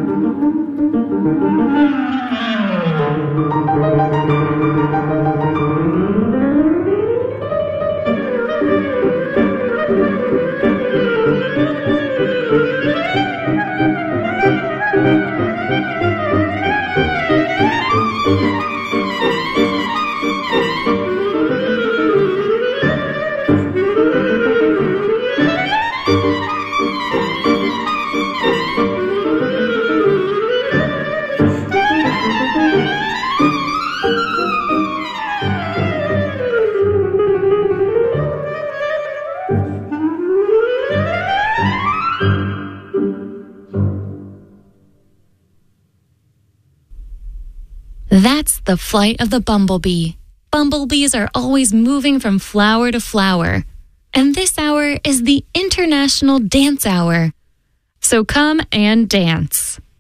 That's the flight of the bumblebee. Bumblebees are always moving from flower to flower. And this hour is the International Dance Hour. So come and dance.